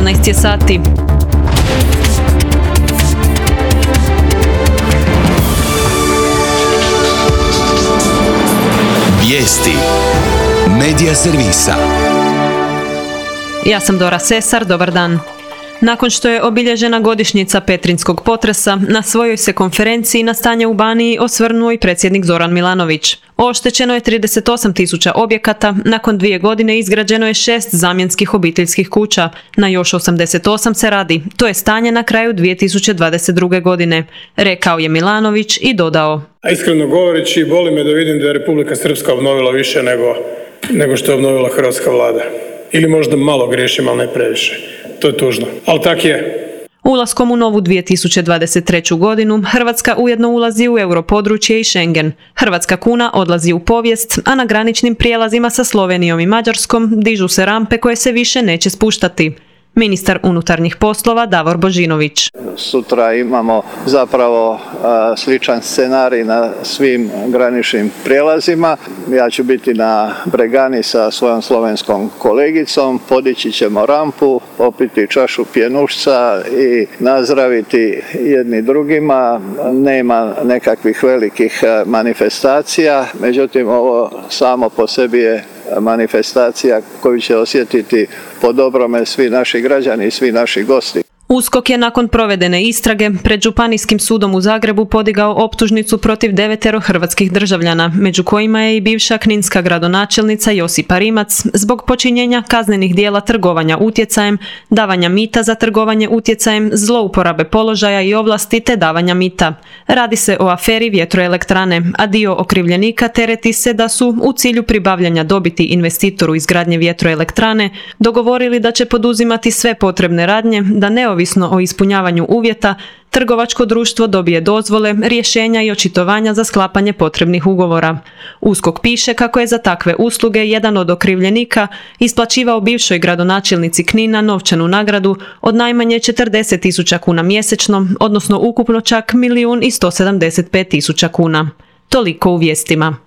14 je sati. Vijesti Medija servisa. Ja sam Dora Sesar, dobar dan. Nakon što je obilježena godišnjica petrinjskog potresa, na svojoj se konferenciji na stanje u Baniji osvrnuo i predsjednik Zoran Milanović. Oštećeno je 38.000 objekata, nakon 2 godine izgrađeno je 6 zamjenskih obiteljskih kuća, na još 88 se radi, to je stanje na kraju 2022. godine, rekao je Milanović i dodao. A iskreno govoreći, boli me da vidim da je Republika Srpska obnovila više nego što je obnovila hrvatska vlada. Ili možda malo griješim, ali ne previše. To je tužno, ali tak je. Ulaskom u novu 2023. godinu, Hrvatska ujedno ulazi u europodručje i Schengen. Hrvatska kuna odlazi u povijest, a na graničnim prijelazima sa Slovenijom i Mađarskom dižu se rampe koje se više neće spuštati. Ministar unutarnjih poslova Davor Božinović. Sutra imamo zapravo sličan scenarij na svim graničnim prijelazima. Ja ću biti na Bregani sa svojom slovenskom kolegicom, podići ćemo rampu, popiti čašu pjenušca i nazdraviti jedni drugima. Nema nekakvih velikih manifestacija, međutim ovo samo po sebi je manifestacija koju će osjetiti po dobrome svi naši građani i svi naši gosti. USKOK je nakon provedene istrage pred Županijskim sudom u Zagrebu podigao optužnicu protiv 9 hrvatskih državljana, među kojima je i bivša kninska gradonačelnica Josipa Rimac, zbog počinjenja kaznenih djela trgovanja utjecajem, davanja mita za trgovanje utjecajem, zlouporabe položaja i ovlasti te davanja mita. Radi se o aferi vjetroelektrane, a dio okrivljenika tereti se da su u cilju pribavljanja dobiti investitoru izgradnje vjetroelektrane dogovorili da će poduzimati sve potrebne radnje da neovisno o ispunjavanju uvjeta, trgovačko društvo dobije dozvole, rješenja i očitovanja za sklapanje potrebnih ugovora. USKOK piše kako je za takve usluge jedan od okrivljenika isplaćivao bivšoj gradonačelnici Knina novčanu nagradu od najmanje 40.000 kuna mjesečno, odnosno ukupno čak 1.175.000 kuna. Toliko u vijestima.